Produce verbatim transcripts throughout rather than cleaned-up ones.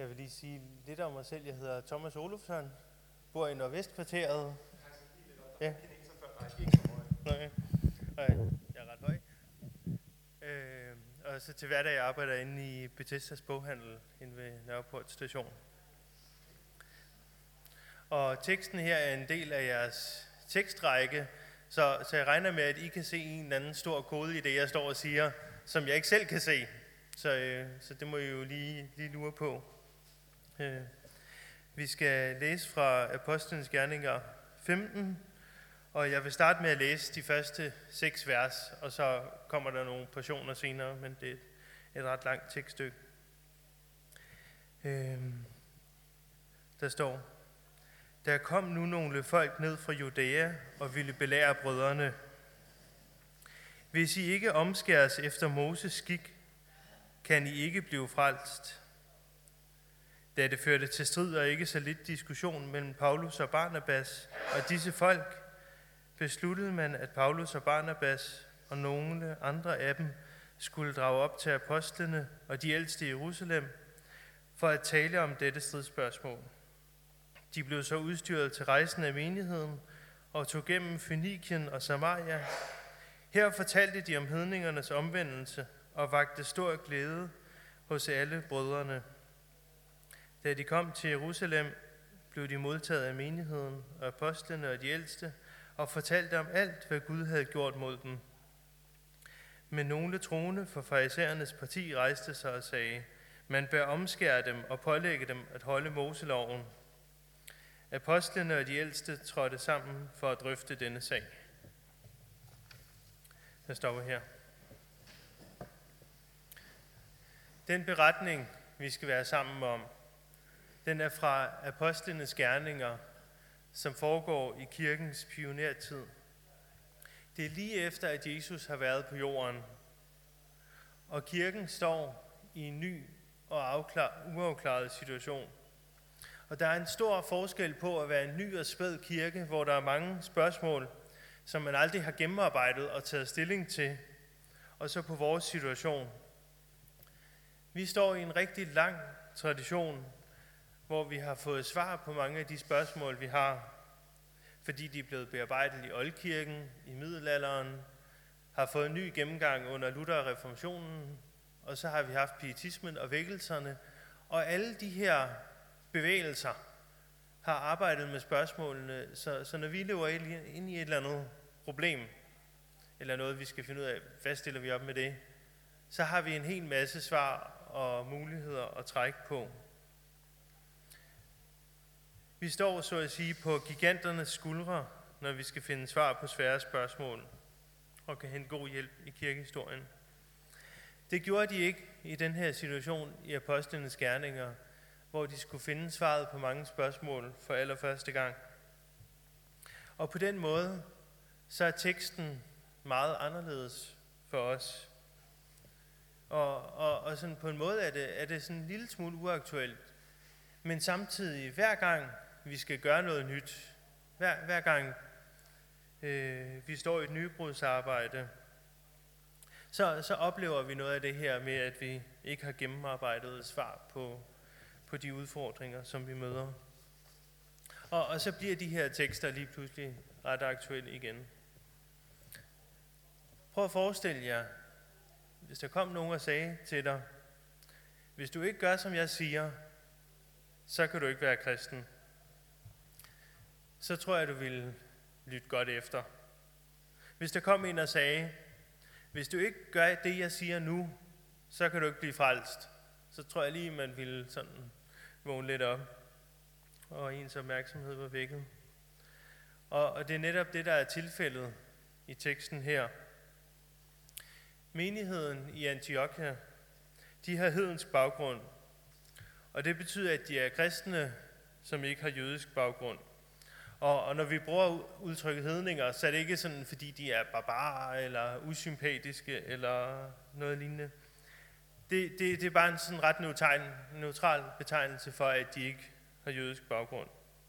Jeg vil lige sige lidt om mig selv. Jeg hedder Thomas Olufsson, bor i Nordvestkvarteret. Ja. Nej, nej, jeg er ret høj. Øh, og så til hverdag jeg arbejder inde i Bethesdas boghandel inde ved Nørreport station. Og teksten her er en del af jeres tekstrække, så, så jeg regner med, at I kan se en eller anden stor kode i det, jeg står og siger, som jeg ikke selv kan se. Så, øh, så det må I jo lige, lige lure på. Øh, vi skal læse fra Apostlenes Gerninger femten, og jeg vil starte med at læse de første seks vers, og så kommer der nogle portioner senere, men det er et, et ret langt tekststykke. Øh, der står: Der kom nu nogle folk ned fra Judæa og ville belære brødrene: Hvis I ikke omskæres efter Moses skik, kan I ikke blive frelst. Da det førte til strid og ikke så lidt diskussion mellem Paulus og Barnabas og disse folk, besluttede man, at Paulus og Barnabas og nogle andre af dem skulle drage op til apostlene og de ældste i Jerusalem for at tale om dette stridsspørgsmål. De blev så udstyret til rejsen af menigheden og tog gennem Fønikien og Samaria. Her fortalte de om hedningernes omvendelse og vakte stor glæde hos alle brødrene. Da de kom til Jerusalem, blev de modtaget af menigheden og apostlene og de ældste og fortalte om alt, hvad Gud havde gjort mod dem. Men nogle troende fra farisæernes parti rejste sig og sagde: Man bør omskære dem og pålægge dem at holde Moseloven. Apostlene og de ældste trådte sammen for at drøfte denne sag. Jeg stopper her. Den beretning, vi skal være sammen om, den er fra Apostlenes Gerninger, som foregår i kirkens pionertid. Det er lige efter, at Jesus har været på jorden, og kirken står i en ny og afklar, uafklaret situation. Og der er en stor forskel på at være en ny og spæd kirke, hvor der er mange spørgsmål, som man aldrig har gennemarbejdet og taget stilling til, og så på vores situation. Vi står i en rigtig lang tradition, hvor vi har fået svar på mange af de spørgsmål, vi har, fordi de er blevet bearbejdet i oldkirken, i middelalderen, har fået en ny gennemgang under Luther og reformationen, og så har vi haft pietismen og vækkelserne, og alle de her bevægelser har arbejdet med spørgsmålene, så, så når vi løber ind i et eller andet problem, eller noget, vi skal finde ud af, hvad stiller vi op med det, så har vi en hel masse svar og muligheder at trække på. Vi står, så at sige, på giganternes skuldre, når vi skal finde svar på svære spørgsmål, og kan hente god hjælp i kirkehistorien. Det gjorde de ikke i den her situation i Apostlenes Gerninger, hvor de skulle finde svaret på mange spørgsmål for allerførste gang. Og på den måde, så er teksten meget anderledes for os. Og, og, og sådan på en måde er det, er det sådan en lille smule uaktuelt. Men samtidig, hver gang vi skal gøre noget nyt, hver, hver gang øh, vi står i et nybrudsarbejde, så, så oplever vi noget af det her med, at vi ikke har gennemarbejdet et svar på, på de udfordringer, som vi møder. Og, og så bliver de her tekster lige pludselig ret aktuelle igen. Prøv at forestille jer, hvis der kom nogen og sagde til dig: Hvis du ikke gør, som jeg siger, så kan du ikke være kristen. Så tror jeg, du ville lytte godt efter. Hvis der kom en og sagde: Hvis du ikke gør det, jeg siger nu, så kan du ikke blive frelst. Så tror jeg lige, man ville sådan vågne lidt op, og ens opmærksomhed var vækket. Og, og det er netop det, der er tilfældet i teksten her. Menigheden i Antiochia, de har hedensk baggrund, og det betyder, at de er kristne, som ikke har jødisk baggrund. Og, og når vi bruger udtrykket hedninger, så er det ikke sådan, fordi de er barbarer eller usympatiske eller noget lignende. Det, det, det er bare en sådan ret neutral, neutral betegnelse for, at de ikke har jødisk baggrund.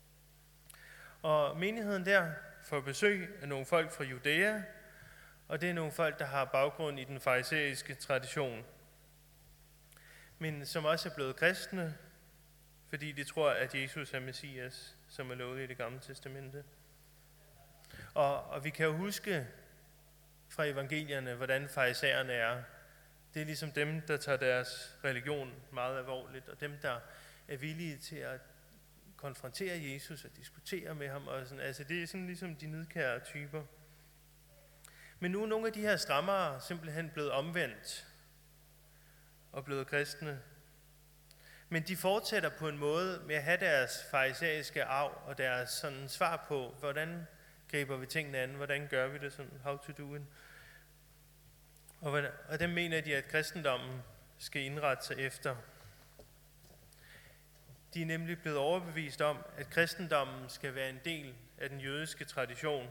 Og menigheden der får besøg af nogle folk fra Judæa, og det er nogle folk, der har baggrund i den farisæiske tradition, men som også er blevet kristne, fordi de tror, at Jesus er Messias, som er lovet i det gamle testamente. Og, og vi kan jo huske fra evangelierne, hvordan farisæerne er. Det er ligesom dem, der tager deres religion meget alvorligt, og dem, der er villige til at konfrontere Jesus og diskutere med ham. Og sådan. Altså, det er sådan ligesom de nidkære typer. Men nu er nogle af de her strammere simpelthen blevet omvendt og blevet kristne. Men de fortsætter på en måde med at have deres farisæiske arv og deres sådan svar på, hvordan griber vi tingene an, hvordan gør vi det sådan, how to do it. Og, og dem mener de, at kristendommen skal indrette sig efter. De er nemlig blevet overbevist om, at kristendommen skal være en del af den jødiske tradition.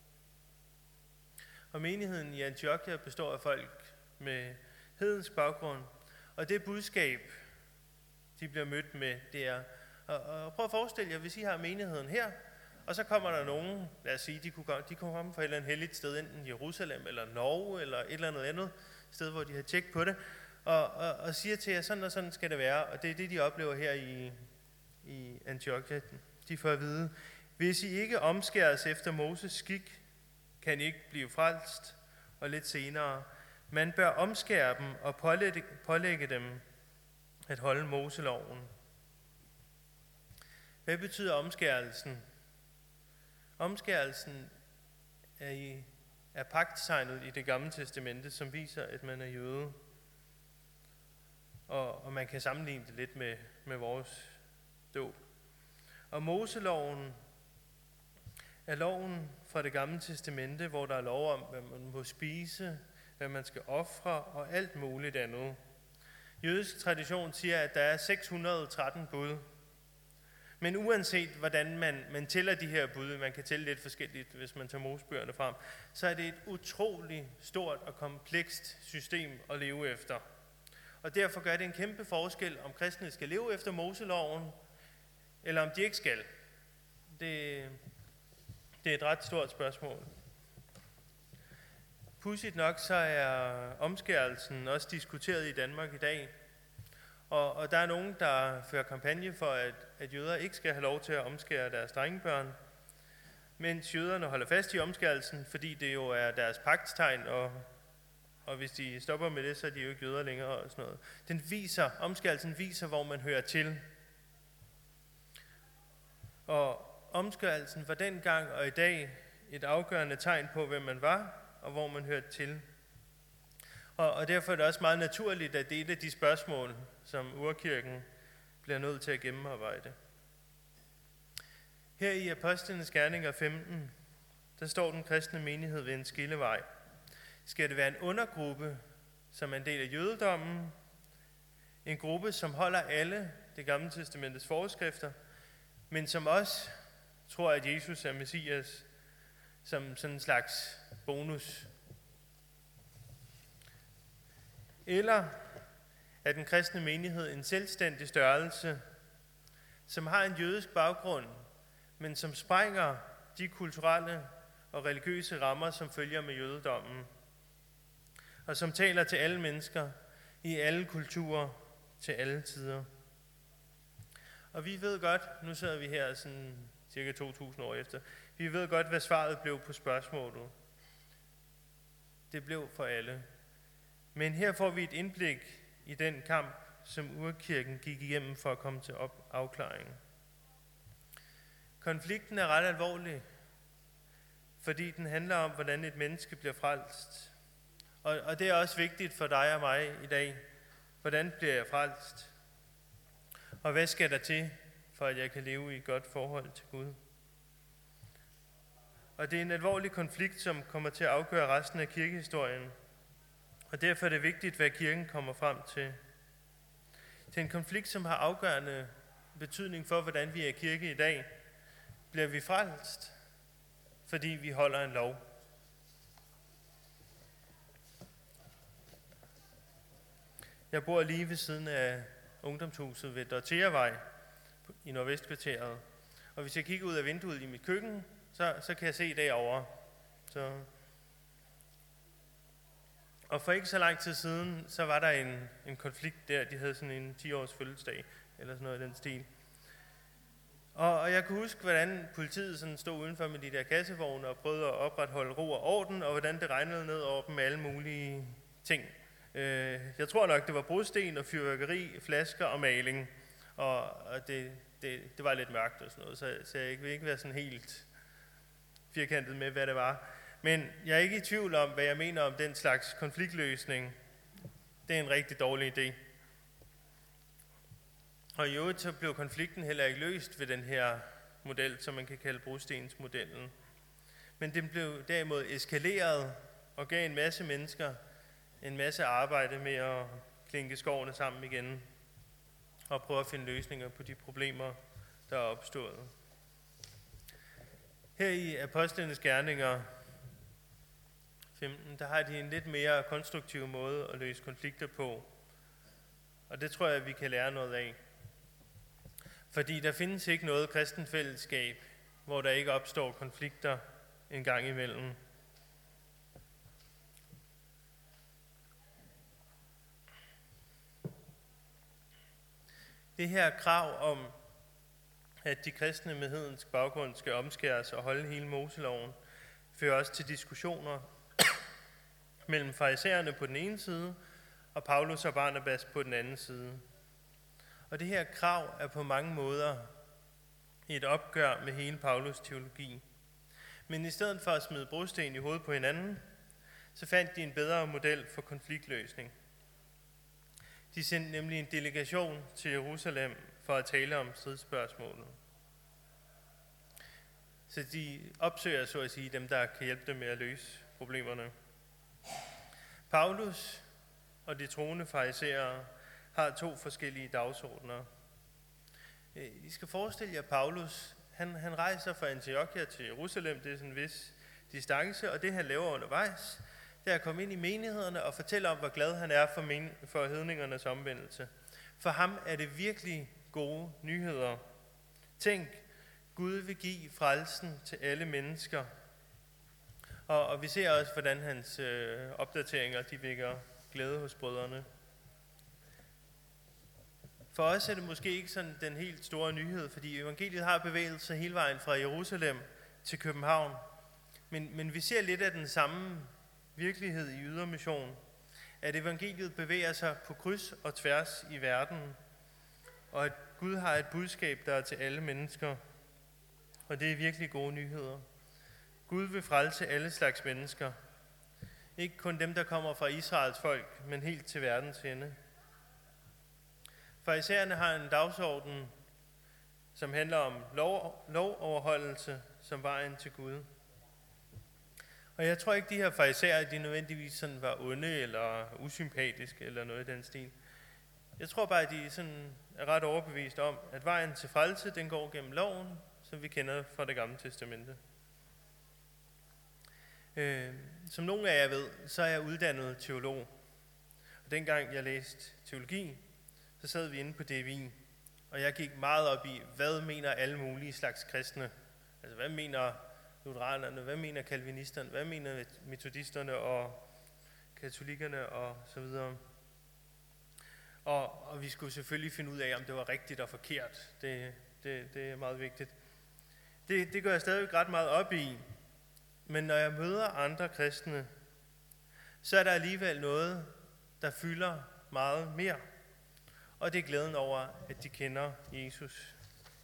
Og menigheden i Antiochia består af folk med hedensk baggrund, og det budskab, de bliver mødt med, det er, og, og prøv at forestille jer, hvis I har menigheden her, og så kommer der nogen, lad os sige, de kunne, de kunne komme fra et eller andet helligt sted, enten Jerusalem eller Norge, eller et eller andet andet sted, hvor de har tjekket på det, og, og, og siger til jer, sådan og sådan skal det være, og det er det, de oplever her i, i Antiochia. De får at vide, hvis I ikke omskæres efter Moses skik, kan I ikke blive frelst, og lidt senere, man bør omskære dem og pålægge, pålægge dem at holde Moseloven. Hvad betyder omskærelsen? Omskærelsen er, i, er pagttegnet i det gamle testamente, som viser, at man er jøde. Og, og man kan sammenligne det lidt med, med vores dåb. Og Moseloven er loven fra det gamle testamente, hvor der er lov om, hvad man må spise, hvad man skal ofre og alt muligt andet. Jødisk tradition siger, at der er seks hundrede og tretten bud. Men uanset hvordan man, man tæller de her bud, man kan tælle lidt forskelligt, hvis man tager Mosebøgerne frem, så er det et utroligt stort og komplekst system at leve efter. Og derfor gør det en kæmpe forskel, om kristne skal leve efter Moseloven, eller om de ikke skal. Det, det er et ret stort spørgsmål. Pudsigt nok, så er omskærelsen også diskuteret i Danmark i dag. Og, og der er nogen, der fører kampagne for, at, at jøder ikke skal have lov til at omskære deres drengebørn, mens jøderne holder fast i omskærelsen, fordi det jo er deres pagtstegn, og, og hvis de stopper med det, så er de jo ikke jøder længere og sådan noget. Den viser, omskærelsen viser, hvor man hører til. Og omskærelsen var dengang og i dag et afgørende tegn på, hvem man var, og hvor man hørte til. Og, og derfor er det også meget naturligt, at det er et af de spørgsmål, som urkirken bliver nødt til at gennemarbejde. Her i Apostlenes Gerninger femten, der står den kristne menighed ved en skillevej. Skal det være en undergruppe, som er en del af jødedommen, en gruppe, som holder alle det gamle testamentets forskrifter, men som også tror, at Jesus er Messias, som sådan en slags bonus. Eller er den kristne menighed en selvstændig størrelse, som har en jødisk baggrund, men som sprænger de kulturelle og religiøse rammer, som følger med jødedommen, og som taler til alle mennesker i alle kulturer til alle tider. Og vi ved godt, nu sidder vi her sådan cirka to tusind år efter, vi ved godt, hvad svaret blev på spørgsmålet. Det blev for alle. Men her får vi et indblik i den kamp, som urkirken gik igennem for at komme til op- afklaring. Konflikten er ret alvorlig, fordi den handler om, hvordan et menneske bliver frelst. Og, og det er også vigtigt for dig og mig i dag. Hvordan bliver jeg frelst? Og hvad skal der til, for at jeg kan leve i et godt forhold til Gud? Og det er en alvorlig konflikt, som kommer til at afgøre resten af kirkehistorien. Og derfor er det vigtigt, hvad kirken kommer frem til. Det er en konflikt, som har afgørende betydning for, hvordan vi er kirke i dag. Bliver vi frelst, fordi vi holder en lov? Jeg bor lige ved siden af ungdomshuset ved Dortheavej i Nordvestkvarteret. Og hvis jeg kigger ud af vinduet i mit køkken, så, så kan jeg se derovre. Så Og for ikke så lang tid siden, så var der en, en konflikt der. De havde sådan en ti års fødselsdag, eller sådan noget i den stil. Og, og jeg kunne huske, hvordan politiet sådan stod udenfor med de der kassevogne og prøvede at opretholde ro og orden, og hvordan det regnede ned over dem med alle mulige ting. Øh, jeg tror nok, det var brosten og fyrværkeri, flasker og maling, og, og det, det, det var lidt mørkt og sådan noget, så, så jeg vil ikke være sådan helt firkantet med, hvad det var. Men jeg er ikke i tvivl om, hvad jeg mener om den slags konfliktløsning. Det er en rigtig dårlig idé. Og i øvrigt så blev konflikten heller ikke løst ved den her model, som man kan kalde brostensmodellen. Men den blev derimod eskaleret og gav en masse mennesker en masse arbejde med at klinke skovene sammen igen og prøve at finde løsninger på de problemer, der er opstået. Her i Apostlenes Gerninger femten, der har de en lidt mere konstruktiv måde at løse konflikter på. Og det tror jeg, vi kan lære noget af. Fordi der findes ikke noget kristent fællesskab, hvor der ikke opstår konflikter en gang imellem. Det her krav om, at de kristne med hedensk baggrund skal omskæres og holde hele Moseloven, fører også til diskussioner mellem farisæerne på den ene side og Paulus og Barnabas på den anden side. Og det her krav er på mange måder et opgør med hele Paulus teologi. Men i stedet for at smide brosten i hovedet på hinanden, så fandt de en bedre model for konfliktløsning. De sendte nemlig en delegation til Jerusalem for at tale om stridsspørgsmålet. Så de opsøger, så at sige, dem, der kan hjælpe dem med at løse problemerne. Paulus og de troende farisæere har to forskellige dagsordner. I skal forestille jer, Paulus, han, han rejser fra Antiochia til Jerusalem, det er sådan en vis distance, og det han laver undervejs, det er at komme ind i menighederne og fortælle om, hvor glad han er for, men, for hedningernes omvendelse. For ham er det virkelig gode nyheder. Tænk, Gud vil give frelsen til alle mennesker. Og, og vi ser også, hvordan hans øh, opdateringer de vækker glæde hos brødrene. For os er det måske ikke sådan den helt store nyhed, fordi evangeliet har bevæget sig hele vejen fra Jerusalem til København. Men, men vi ser lidt af den samme virkelighed i Ydermission, at evangeliet bevæger sig på kryds og tværs i verden, og at Gud har et budskab, der er til alle mennesker. Og det er virkelig gode nyheder. Gud vil frelse alle slags mennesker. Ikke kun dem, der kommer fra Israels folk, men helt til verdens ende. Farisæerne har en dagsorden, som handler om lov, lovoverholdelse som vejen til Gud. Og jeg tror ikke, de her farisæere, de nødvendigvis sådan var onde eller usympatiske eller noget i den stil. Jeg tror bare, at de sådan er ret overbevist om, at vejen til frelse, den går gennem loven, som vi kender fra det gamle testamente. Øh, som nogle af jer ved, så er jeg uddannet teolog. Og dengang jeg læste teologi, så sad vi inde på D V I, og jeg gik meget op i, hvad mener alle mulige slags kristne? Altså, hvad mener lutheranerne, hvad mener kalvinisterne, hvad mener metodisterne og katolikkerne og så videre. Og, og vi skulle selvfølgelig finde ud af, om det var rigtigt og forkert. Det, det, det er meget vigtigt. Det, det gør jeg stadig ret meget op i, men når jeg møder andre kristne, så er der alligevel noget, der fylder meget mere. Og det er glæden over, at de kender Jesus.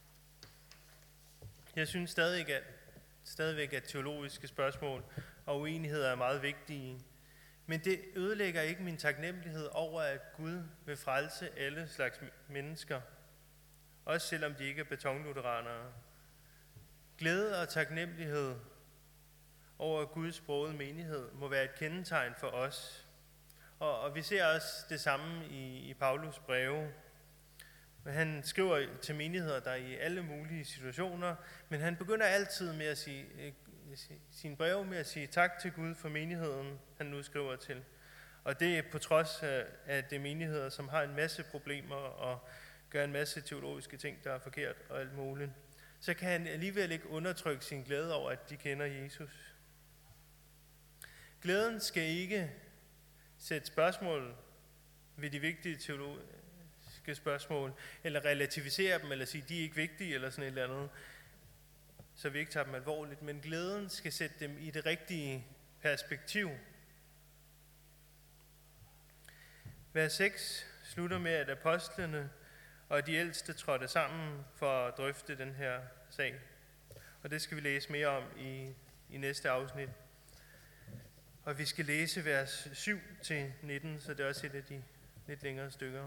Jeg synes stadig, at, stadigvæk, at teologiske spørgsmål og uenigheder er meget vigtige. Men det ødelægger ikke min taknemmelighed over, at Gud vil frelse alle slags mennesker. Også selvom de ikke er betonlutheranere. Glæde og taknemmelighed over Guds brogede menighed må være et kendetegn for os. Og, og vi ser også det samme i, i Paulus breve. Han skriver til menigheder, der er i alle mulige situationer, men han begynder altid med at sige, øh, sin breve med at sige tak til Gud for menigheden, han nu skriver til. Og det er på trods af, at det er menigheder, som har en masse problemer og gør en masse teologiske ting, der er forkert og alt muligt. Så kan han alligevel ikke undertrykke sin glæde over, at de kender Jesus. Glæden skal ikke sætte spørgsmål ved de vigtige teologiske filosofiske spørgsmål, eller relativisere dem, eller sige, de er ikke vigtige, eller sådan et eller andet, så vi ikke tager dem alvorligt. Men glæden skal sætte dem i det rigtige perspektiv. Vers seks slutter med, at apostlene og de ældste trådte sammen for at drøfte den her sag. Og det skal vi læse mere om i, i næste afsnit. Og vi skal læse vers syv til nitten, så det er også et af de lidt længere stykker.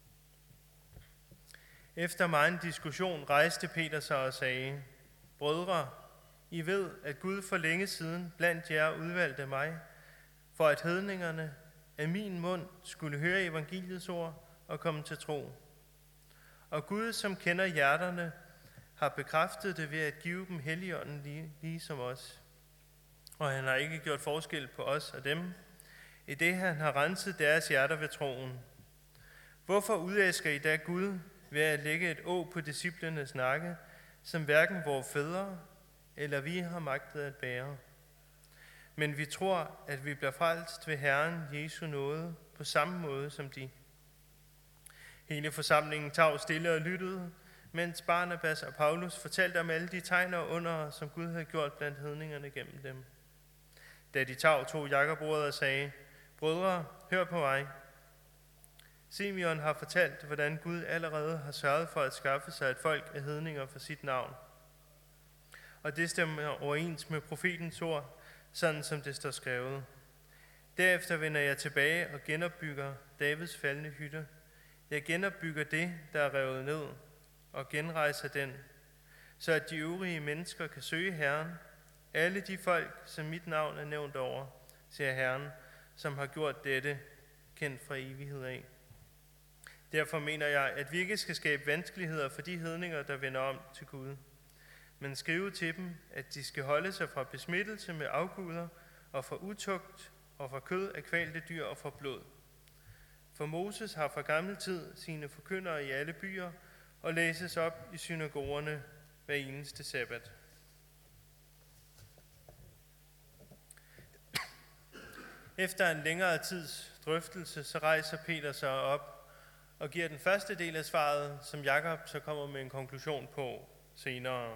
Efter megen diskussion rejste Peter sig og sagde, brødre, I ved, at Gud for længe siden blandt jer udvalgte mig, for at hedningerne af min mund skulle høre evangeliets ord og komme til tro. Og Gud, som kender hjerterne, har bekræftet det ved at give dem Helligånden lige, lige som os. Og han har ikke gjort forskel på os og dem, i det han har renset deres hjerter ved troen. Hvorfor udæsker I da Gud ved at lægge et å på disciplernes nakke, som hverken vores fædre eller vi har magtet at bære? Men vi tror, at vi bliver frelst ved Herren Jesu nåde på samme måde som de. Hele forsamlingen tag stille og lyttede, mens Barnabas og Paulus fortalte om alle de tegn og under, som Gud havde gjort blandt hedningerne gennem dem. Da de tag tog Jakob ordet og sagde, brødre, hør på mig. Simeon har fortalt, hvordan Gud allerede har sørget for at skaffe sig et folk af hedninger for sit navn. Og det stemmer overens med profetens ord, sådan som det står skrevet. Derefter vender jeg tilbage og genopbygger Davids faldne hytte. Jeg genopbygger det, der er revet ned, og genrejser den, så at de øvrige mennesker kan søge Herren. Alle de folk, som mit navn er nævnt over, siger Herren, som har gjort dette kendt fra evighed af. Derfor mener jeg, at vi ikke skal skabe vanskeligheder for de hedninger, der vender om til Gud, men skrive til dem, at de skal holde sig fra besmittelse med afguder og fra utugt og fra kød af kvalte dyr og fra blod. For Moses har fra gammel tid sine forkyndere i alle byer og læses op i synagogerne hver eneste sabbat. Efter en længere tids drøftelse, så rejser Peter sig op og giver den første del af svaret, som Jakob så kommer med en konklusion på senere.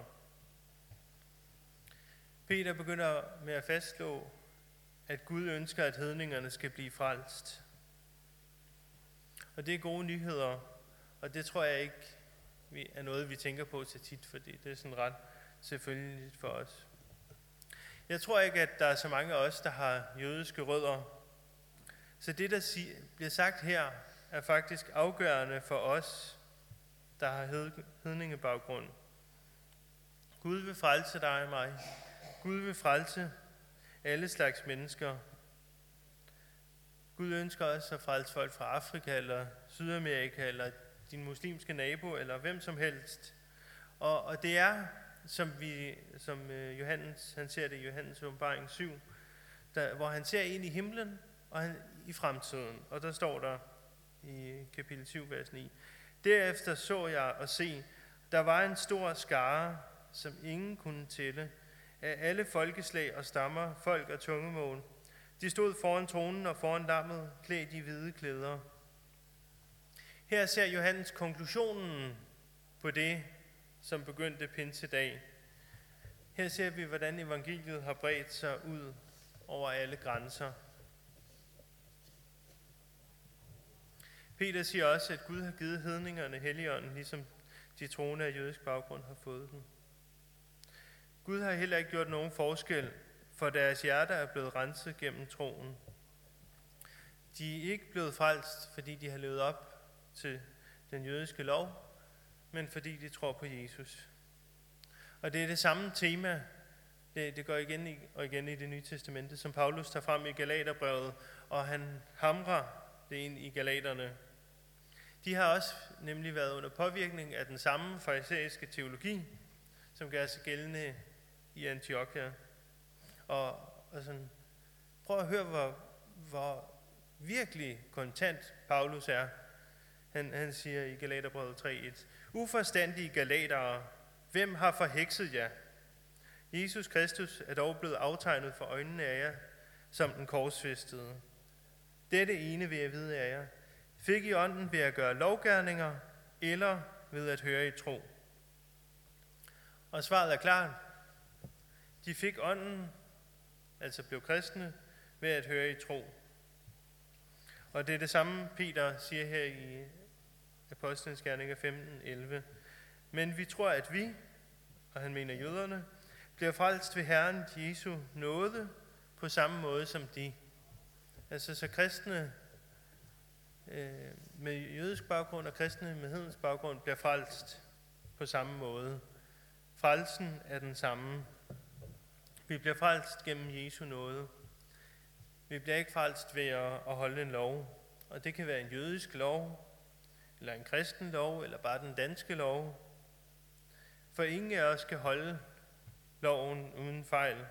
Peter begynder med at fastslå, at Gud ønsker, at hedningerne skal blive frelst. Og det er gode nyheder, og det tror jeg ikke er noget, vi tænker på så tit, fordi det er sådan ret selvfølgeligt for os. Jeg tror ikke, at der er så mange af os, der har jødiske rødder. Så det, der bliver sagt her, er faktisk afgørende for os, der har hedningebaggrund. Gud vil frelse dig og mig. Gud vil frelse alle slags mennesker. Gud ønsker også at frelse folk fra Afrika eller Sydamerika eller din muslimske nabo eller hvem som helst. Og, og det er, som, vi, som Johannes, han ser det i Johannes åbenbaring syv, der, hvor han ser ind i himlen og han, i fremtiden. Og der står der i kapitel syv, vers ni. Derefter så jeg og se, der var en stor skare, som ingen kunne tælle, af alle folkeslag og stammer, folk og tungemål. De stod foran tronen og foran lammet, klædt i hvide klæder. Her ser Johannes konklusionen på det, som begyndte pinsedag. Her ser vi, hvordan evangeliet har bredt sig ud over alle grænser. Peter siger også, at Gud har givet hedningerne Helligånden, ligesom de troende af jødisk baggrund har fået den. Gud har heller ikke gjort nogen forskel, for deres hjerter er blevet renset gennem troen. De er ikke blevet frelst, fordi de har levet op til den jødiske lov, men fordi de tror på Jesus. Og det er det samme tema, det, det går igen i, og igen i det nye testamente, som Paulus tager frem i Galaterbrevet, og han hamrer det ind i galaterne. De har også nemlig været under påvirkning af den samme farisæiske teologi, som gør sig gældende i Antiochia. Og, og sådan, prøv at høre, hvor, hvor virkelig kontant Paulus er. Han, han siger i Galaterbrevet tre et, uforstandige galatere, hvem har forhekset jer? Jesus Kristus er dog blevet aftegnet for øjnene af jer, som den korsfæstede. Dette ene vil jeg vide af jer. Fik I ånden ved at gøre lovgerninger, eller ved at høre i tro? Og svaret er klart. De fik ånden, altså blev kristne, ved at høre i tro. Og det er det samme, Peter siger her i Apostlenes Gerninger femten elleve. Men vi tror, at vi, og han mener jøderne, bliver frelst ved Herren Jesu nåde på samme måde som de. Altså så kristne øh, med jødisk baggrund og kristne med hedensk baggrund bliver frelst på samme måde. Frelsen er den samme. Vi bliver frelst gennem Jesu nåde. Vi bliver ikke frelst ved at, at holde en lov. Og det kan være en jødisk lov, eller en kristen lov, eller bare den danske lov. For ingen af os skal holde loven uden fejl.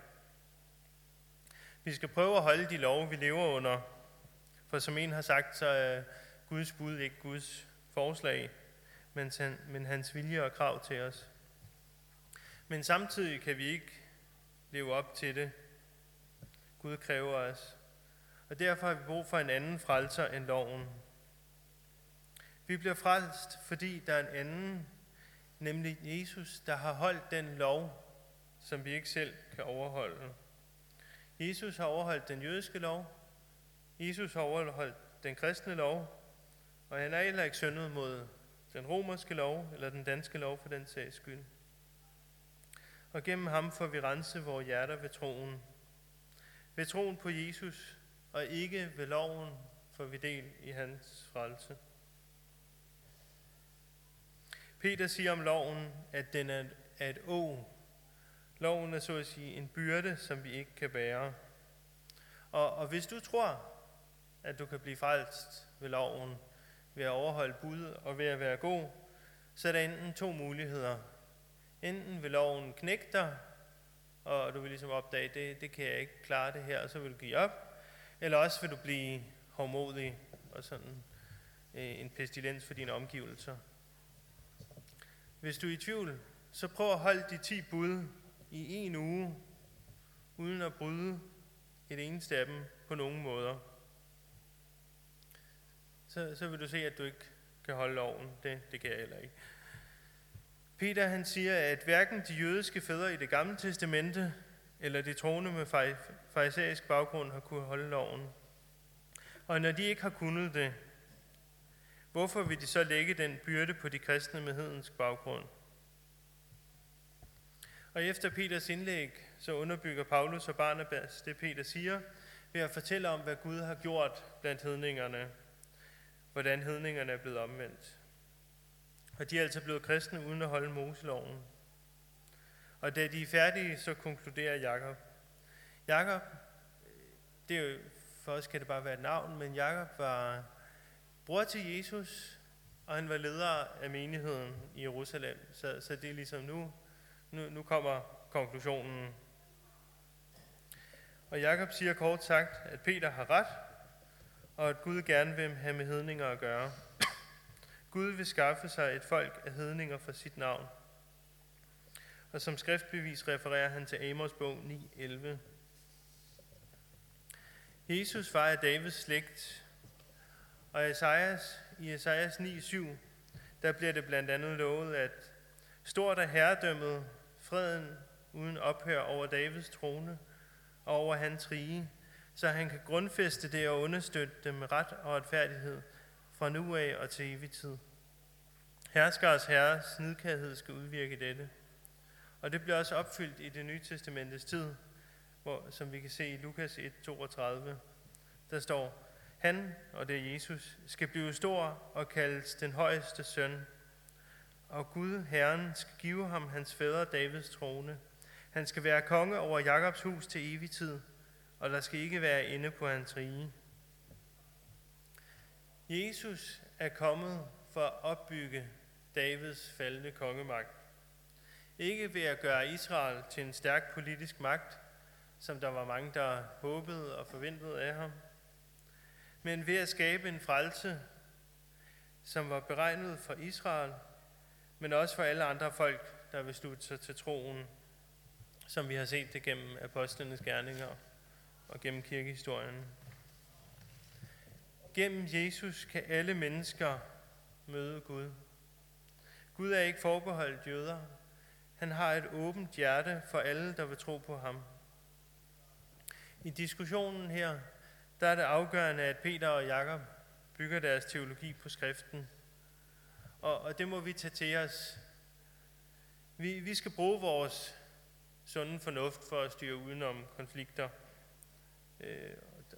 Vi skal prøve at holde de love, vi lever under. For som en har sagt, så er Guds bud ikke Guds forslag, men, men hans vilje og krav til os. Men samtidig kan vi ikke leve op til det. Gud kræver os. Og derfor har vi brug for en anden frelser end loven. Vi bliver frelst, fordi der er en anden, nemlig Jesus, der har holdt den lov, som vi ikke selv kan overholde. Jesus har overholdt den jødiske lov. Jesus har overholdt den kristne lov. Og han er heller ikke syndet mod den romerske lov, eller den danske lov for den sags skyld. Og gennem ham får vi rense vores hjerter ved troen. Ved troen på Jesus, og ikke ved loven, får vi del i hans frelse. Peter siger om loven, at den er et åg. Loven er så at sige en byrde, som vi ikke kan bære. Og, og hvis du tror, at du kan blive frelst ved loven, ved at overholde bud og ved at være god, så er der enten to muligheder. Enten vil loven knække dig, og du vil ligesom opdage, det, det kan jeg ikke klare det her, og så vil du give op. Eller også vil du blive hovmodig og sådan øh, en pestilens for dine omgivelser. Hvis du er i tvivl, så prøv at holde de ti bud i en uge, uden at bryde et eneste af dem på nogen måder. Så, så vil du se, at du ikke kan holde loven. Det, det kan jeg heller ikke. Peter han siger, at hverken de jødiske fædre i det gamle testamente, eller de troende med farisæisk baggrund har kunnet holde loven. Og når de ikke har kunnet det, hvorfor vil de så lægge den byrde på de kristne med hedensk baggrund? Og efter Peters indlæg, så underbygger Paulus og Barnabas det, Peter siger, ved at fortælle om, hvad Gud har gjort blandt hedningerne, hvordan hedningerne er blevet omvendt. Og de er altså blevet kristne uden at holde Moseloven. Og da de er færdige, så konkluderer Jakob. Jakob, det er jo, for os kan det bare være et navn, men Jakob var bror til Jesus, og han var leder af menigheden i Jerusalem. Så, så det er ligesom nu, nu, nu kommer konklusionen. Og Jakob siger kort sagt, at Peter har ret, og at Gud gerne vil have med hedninger at gøre. Gud vil skaffe sig et folk af hedninger for sit navn. Og som skriftbevis refererer han til Amos bog ni elleve. Jesus var af Davids slægt, og Esajas, i Esajas ni syv, der bliver det blandt andet lovet, at stort er herredømmet, freden uden ophør over Davids trone og over hans rige, så han kan grundfæste det og understøtte det med ret og retfærdighed fra nu af og til evig tid. Herskers herres nidkærhed skal udvirke dette. Og det bliver også opfyldt i det nye testamentets tid, hvor, som vi kan se i Lukas et toogtredive. Der står, han, og det er Jesus, skal blive stor og kaldes den højeste søn. Og Gud, Herren, skal give ham hans fader Davids trone. Han skal være konge over Jakobs hus til evig tid, og der skal ikke være ende på hans rige. Jesus er kommet for at opbygge Davids faldne kongemagt. Ikke ved at gøre Israel til en stærk politisk magt, som der var mange, der håbede og forventede af ham, men ved at skabe en frelse, som var beregnet for Israel, men også for alle andre folk, der vil slutte sig til troen, som vi har set det gennem apostlenes gerninger og gennem kirkehistorien. Gennem Jesus kan alle mennesker møde Gud. Gud er ikke forbeholdt jøder. Han har et åbent hjerte for alle, der vil tro på ham. I diskussionen her, der er det afgørende, at Peter og Jakob bygger deres teologi på skriften. Og, og det må vi tage til os. Vi, vi skal bruge vores sunde fornuft for at styre udenom konflikter. Øh,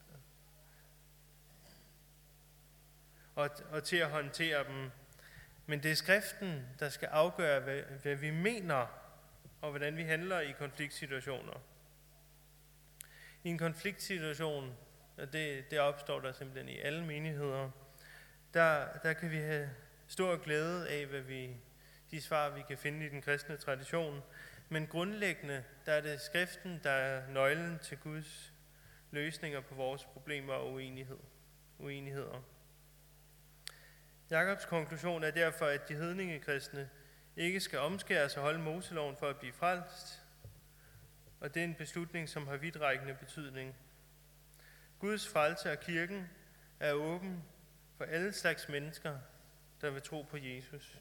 og, og til at håndtere dem. Men det er skriften, der skal afgøre, hvad, hvad vi mener, og hvordan vi handler i konfliktsituationer. I en konfliktsituation, og det, det opstår der simpelthen i alle menigheder, der, der kan vi have stor glæde af, hvad vi, de svar, vi kan finde i den kristne tradition. Men grundlæggende, der er det skriften, der er nøglen til Guds løsninger på vores problemer og uenighed, uenigheder. Jakobs konklusion er derfor, at de hedningekristne ikke skal omskæres og holde Moseloven for at blive frelst, og det er en beslutning, som har vidtrækkende betydning. Guds frelse og kirken er åben for alle slags mennesker, der vil tro på Jesus.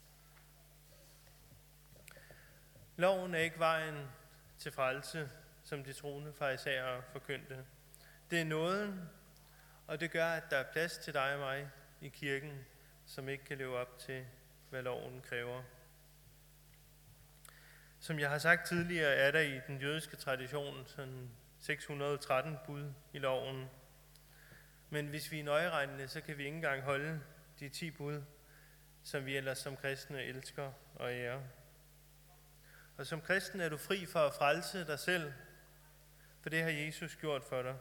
Loven er ikke vejen til frelse, som de troende farisæere forkyndte. Det er nåden, og det gør, at der er plads til dig og mig i kirken, som ikke kan leve op til, hvad loven kræver. Som jeg har sagt tidligere, er der i den jødiske tradition sådan seks hundrede og tretten bud i loven. Men hvis vi er nøjeregnende, så kan vi ikke engang holde de ti bud, som vi ellers som kristne elsker og ærer. Og som kristen er du fri for at frelse dig selv, for det har Jesus gjort for dig.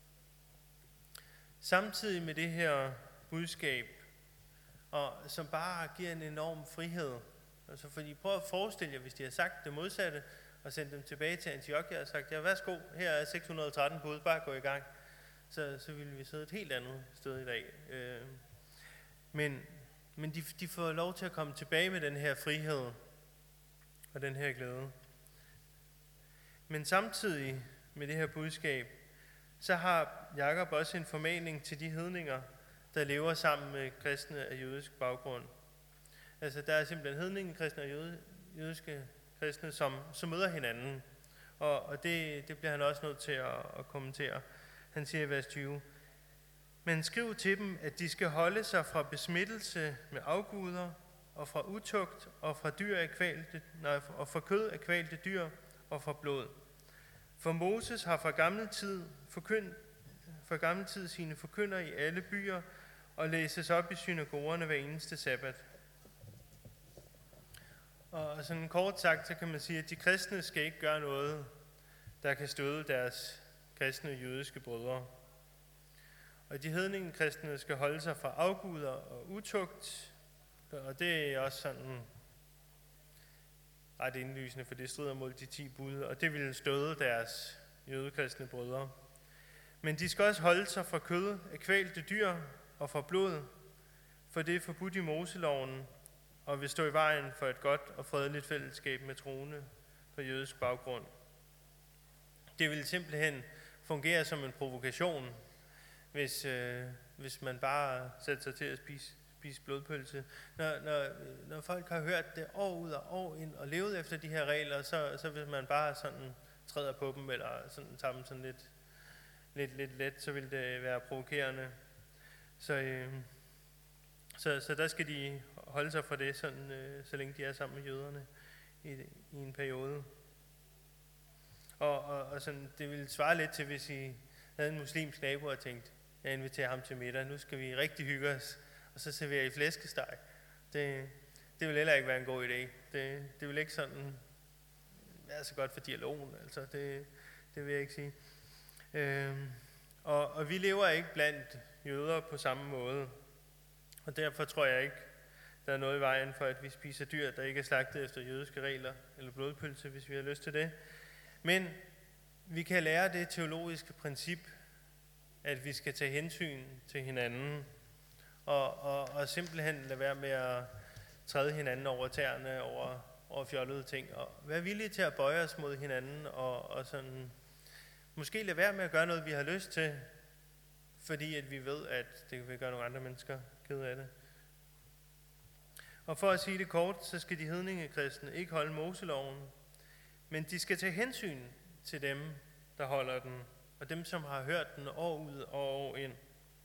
Samtidig med det her budskab, og som bare giver en enorm frihed. Altså fordi prøv at forestille jer, hvis de har sagt det modsatte, og sendt dem tilbage til Antiochia og sagt, ja værsgo, her er seks hundrede og tretten bud, bare gå i gang. Så, så ville vi sidde et helt andet sted i dag. Øh, men men de, de får lov til at komme tilbage med den her frihed og den her glæde. Men samtidig med det her budskab, så har Jakob også en formaning til de hedninger, der lever sammen med kristne af jødisk baggrund. Altså der er simpelthen hedningekristne og jøde, jødiske kristne, som, som møder hinanden. Og, og det, det bliver han også nødt til at, at kommentere. Han siger i vers tyve, men skriv til dem, at de skal holde sig fra besmittelse med afguder, og fra utugt, og fra, dyr af kvalte, nej, og fra kød af kvalte dyr, og fra blod. For Moses har fra gammel tid, forkynd, fra gammel tid sine forkynder i alle byer, og læses op i synagogerne hver eneste sabbat. Og sådan kort sagt, så kan man sige, at de kristne skal ikke gøre noget, der kan støde deres kristne jødiske brødre. Og de hedningekristne skal holde sig fra afguder og utugt, og det er også sådan ret indlysende, for det strider mod de ti bud, og det vil støde deres jødekristne brødre. Men de skal også holde sig fra kød af kvalte dyr og fra blod, for det er forbudt i Moseloven, og vil stå i vejen for et godt og fredeligt fællesskab med troende på jødisk baggrund. Det vil simpelthen fungere som en provokation, hvis, øh, hvis man bare sætter sig til at spise, spise blodpølse. Når, når, når folk har hørt det år ud og år ind og levet efter de her regler, så, så hvis man bare sådan træder på dem, eller sådan, tager dem sådan lidt, lidt, lidt let, så vil det være provokerende. Så, øh, så, så der skal de holde sig fra det, sådan, øh, så længe de er sammen med jøderne i, i en periode. Og, og, og sådan, det ville svare lidt til, hvis I havde en muslimsk nabo og tænkte, jeg inviterer ham til middag, nu skal vi rigtig hygge os, og så serverer I flæskesteg. Det, det vil heller ikke være en god idé. Det, det vil ikke sådan være så godt for dialogen, altså det, det vil jeg ikke sige. Øhm, og, og vi lever ikke blandt jøder på samme måde, og derfor tror jeg ikke, der er noget i vejen for, at vi spiser dyr, der ikke er slagtet efter jødiske regler, eller blodpølse, hvis vi har lyst til det. Men vi kan lære det teologiske princip, at vi skal tage hensyn til hinanden, og, og, og simpelthen lade være med at træde hinanden over tæerne, over, over fjollede ting, og være villige til at bøje os mod hinanden, og, og sådan, måske lade være med at gøre noget, vi har lyst til, fordi at vi ved, at det vil gøre nogle andre mennesker kede af det. Og for at sige det kort, så skal de hedningekristne ikke holde Moseloven, men de skal tage hensyn til dem, der holder den, og dem, som har hørt den år ud og år ind,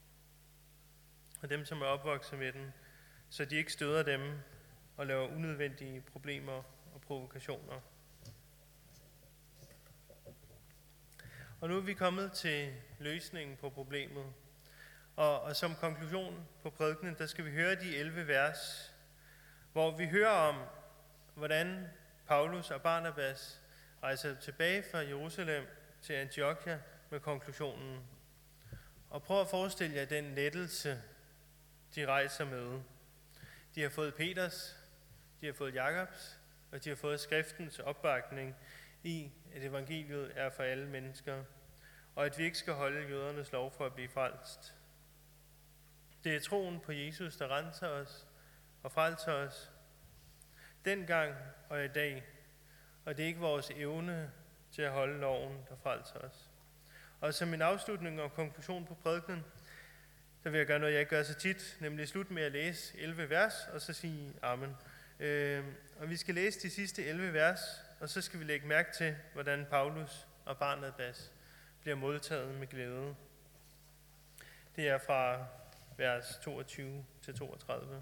og dem, som er opvokset med den, så de ikke støder dem og laver unødvendige problemer og provokationer. Og nu er vi kommet til løsningen på problemet. Og, og som konklusion på prædikenen, der skal vi høre de elleve vers, hvor vi hører om, hvordan Paulus og Barnabas rejser tilbage fra Jerusalem til Antiochia med konklusionen. Og prøv at forestille jer den lettelse, de rejser med. De har fået Peters, de har fået Jakobs, og de har fået skriftens opbakning i, at evangeliet er for alle mennesker, og at vi ikke skal holde jødernes lov for at blive frelst. Det er troen på Jesus, der renser os og frelser os, dengang og i dag, og det er ikke vores evne til at holde loven, der frelser os. Og som en afslutning og konklusion på prædikenen, der vil jeg gøre noget, jeg ikke gør så tit, nemlig slutte med at læse elleve vers, og så sige amen. Øh, og vi skal læse de sidste elleve vers, og så skal vi lægge mærke til, hvordan Paulus og Barnabas bliver modtaget med glæde. Det er fra vers toogtyve til toogtredive.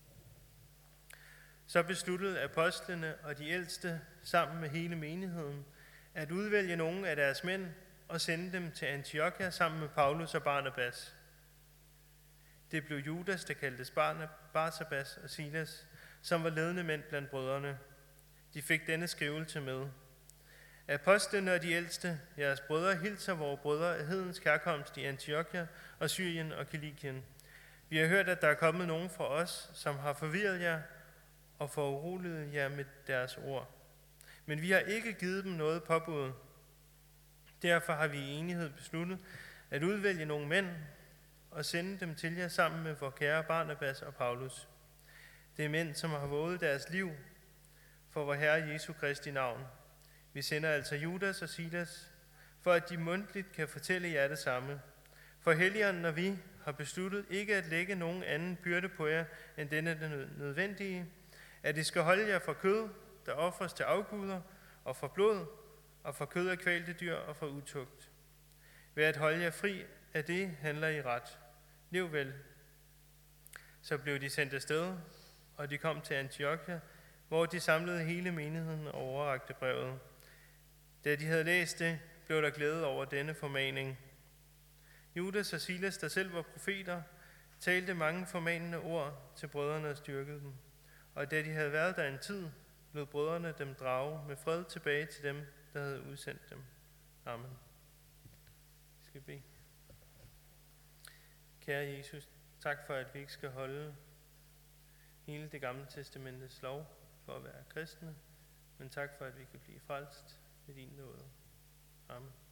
Så besluttede apostlene og de ældste sammen med hele menigheden at udvælge nogle af deres mænd og sende dem til Antiochia sammen med Paulus og Barnabas. Det blev Judas, der kaldtes Barsabas og Silas, som var ledende mænd blandt brødrene. De fik denne skrivelse med. Apostlene og de ældste, jeres brødre, hilser vores brødre af hedensk herkomst i Antiochia og Syrien og Kilikien. Vi har hørt, at der er kommet nogen fra os, som har forvirret jer og foruroliget jer med deres ord. Men vi har ikke givet dem noget påbud. Derfor har vi i enighed besluttet at udvælge nogle mænd og sende dem til jer sammen med vor kære Barnabas og Paulus. Det er mænd, som har våget deres liv for vor Herre Jesu Kristi navn. Vi sender altså Judas og Silas, for at de mundtligt kan fortælle jer det samme. For Helligånden og vi har besluttet ikke at lægge nogen anden byrde på jer, end denne nødvendige, at I skal holde jer fra kød, der ofres til afguder, og fra blod, og fra kød af kvælte dyr og fra utugt. Ved at holde jer fri af det, handler I ret. Lev vel. Så blev de sendt afsted, og de kom til Antiochia, hvor de samlede hele menigheden og overrakte brevet. Da de havde læst det, blev der glæde over denne formaning. Judas og Silas, der selv var profeter, talte mange formanende ord til brødrene og styrkede dem. Og da de havde været der en tid, lod brødrene dem drage med fred tilbage til dem, der havde udsendt dem. Amen. Vi skal bede. Kære Jesus, tak for, at vi ikke skal holde hele det gamle testamentets lov for at være kristne, men tak for, at vi kan blive frelst ved din nåde. Amen.